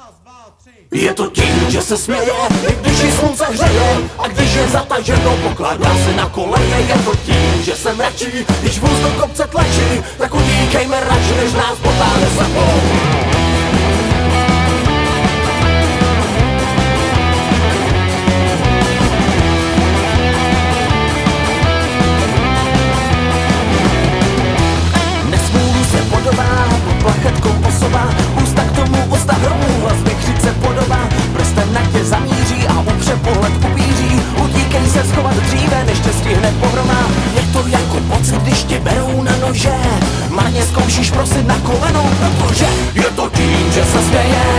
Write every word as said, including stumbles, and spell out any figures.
Je to tím, že se směje, i když ji slunce hřeje. A když je zataženo, pokládá se na koleje. Je to tím, že jsem radši, když vůz do kopce tlačí. Tak utíkejme radši, než nás potáhne sebou. Podobá, pod plachetkou osoba, ústa k tomu ústa hromů, hlas věkřice podobá, prstem na tě zamíří a upře pohled upíří. Utíkej se schovat dříve, než tě stihne pohromá. Je to jako pocit, když tě berou na nože, marně zkoušíš prosit na koleno, protože je to tím, že se směje.